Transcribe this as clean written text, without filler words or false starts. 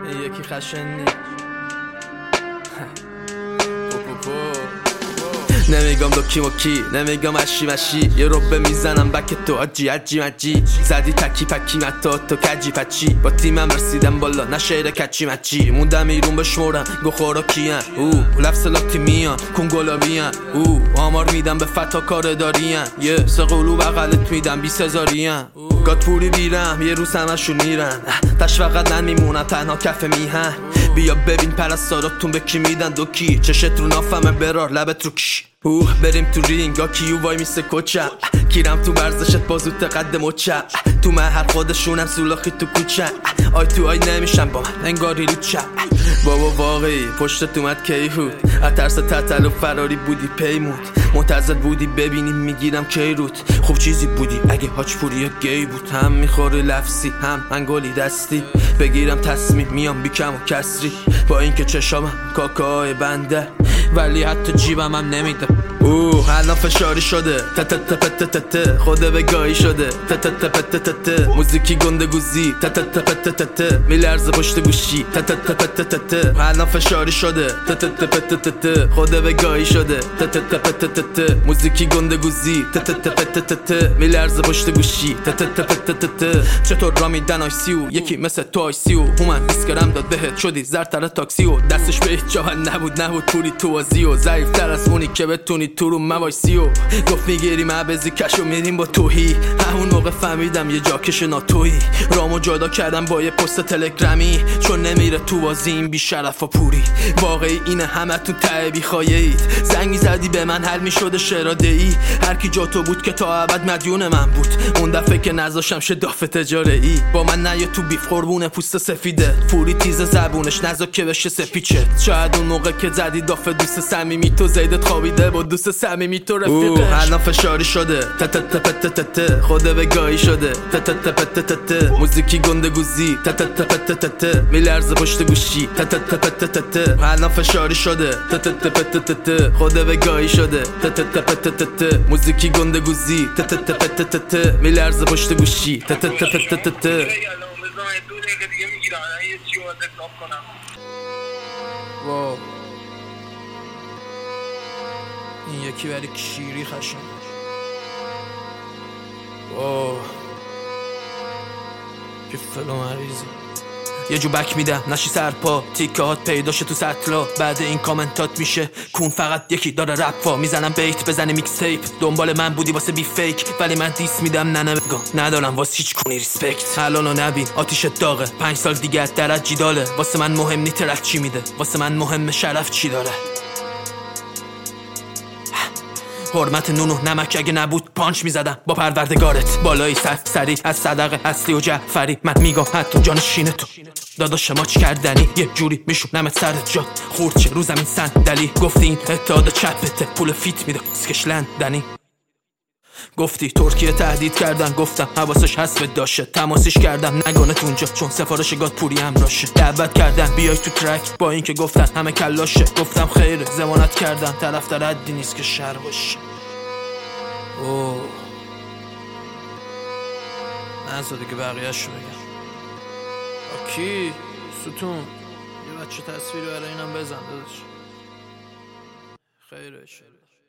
یکی خشنی نمیگم دوکی مکی، نمیگم اشی مشی، یه ربه میزنم بک تو عجی عجی مجی. زدی تکی پکی متا تو کجی پچی، با تیمم رسیدم بالا نه شعر کچی مچی. موندم ایرون بشمورم گو خورا کیان لفظ لاتی میان کنگولا بیان آمار میدم به فتا کار دارین یه سقلو بغلت میدم 20,000 گات پوری بیرم یه روز همشون میرن تش فقط نمیمونم تنها کف میهن. بیا ببین پرستاراتون به کی میدن دوکی، چشت رو نافمه برار لبت رو کش. بریم تو رینگ کیو وای میسه کوچم، کیرم تو ورزشت بازوت قد مچم. تو محل خودشونم سولاخی تو کوچم، آی تو آی نمیشم با من انگاری رو چم. بابا واقعی پشتت اومد کیهود، از ترس تتل و فراری بودی پیمود. منتظر بودی ببینیم میگیرم کی روت، خوب چیزی بودی اگه هاچ پوری یا گی بود. هم میخوری لفظی هم انگولی دستی، بگیرم تصمیم میام بیکم و کسری. با اینکه چشامم کاکای بنده ولی حتی جیبم هم نمیده. الان فشاری شده تتتتتتت خوده بگاهی شده تتتتتتت موزیکی گنده گوزی تتتتتتت میلرزه پشت گوشی تتتتتتت. الان فشاری شده تتتتتتت خوده بگاهی شده تتتتتتت موزیکی گنده گوزی تتتتتتت میلرزه پشت گوشی تتتتتتت. چطور را میدن آیسیو یکی مثل تو آیسیو، هومن دیسکرم داد بهت شدی زرتر تاکسی و دستش به هیچ جا نبود پوری تو بازی و ضعیف تر از اونی که بتونی تو رو موایسی و گفت میگیریم عبزی کشو میریم با توهی. همون موقع فهمیدم یه جاکش ناتویی، رامو جدا کردم با یه پست تلگرامی چون نمیره تو بازی این بی شرف و پوری. واقعی اینه همه تو ته بیخوایید، زنگ میزدی به من حل میشده شراده ای. هر کی جا تو بود که تا ابد مدیون من بود، اون دفعه که نذاشم شداف تجاره ای. با من نیا تو بیف قربون پوست سفیده، پوری تیز زبونش نذار که بشه سپیچه. شاید اون موقع که زدی داف دوست صمیمی تو زیدت خوابیده با دوست صمیمی تو رفیقش. الان فشاری شده تتتتتتت خوده بگاهی شده تتتتتتت موزیکی گنده گوزی تتتتتتت میلرزه پشت گوشی تتتتتتت. الان فشاری شده تتتتتتت خوده بگاهی شده تتتتتتت موزیکی گنده گوزی تتتتتتت میلرزه پشت گوشی تتتتتتت. واو این یکی برای کیری خشن. واو که فلو مریضی یه جو بک میدم نشی سرپا، تیکه هات پیداشه تو سطلا. بعد این کامنتات میشه کون فقط یکی داره رپا. میزنم بیت بزنه میکس تیپ، دنبال من بودی واسه بی فیک ولی من دیس میدم نه بگم ندارم واسه هیچ کونی ریسپکت. الانو نبین آتیش داغه، 5 سال دیگه درج جیداله. واسه من مهم نی ترک چی میده، واسه من مهم شرف چی داره. حرمت نونو نمک اگه نبود پانچ میزدم با پروردگارت. بالایی سری از صدقه اصلی و جعفری من میگم حتی جان شینه تو داداش ما چی کردنی یه جوری میشونمت سرت جا خورچه رو زمین صندلی. گفتی این اتحاد چپته پول فیت میده اسکشلندنی. گفتی ترکیه تهدید کردن، گفتم حواسش هست به داشه. تماسیش کردم نگانت اونجا چون سفارش گاد پوری هم راشه. دعوت کردن بیای تو ترک با اینکه گفتن همه کلاشه. گفتم خیره زمانت کردن طرفدار حدی نیست که شر باشه. اوه نذار دیگه بقیه‌شو بگم. کی ستون یه بچه تصویری برای اینم بزن داداش. خیره.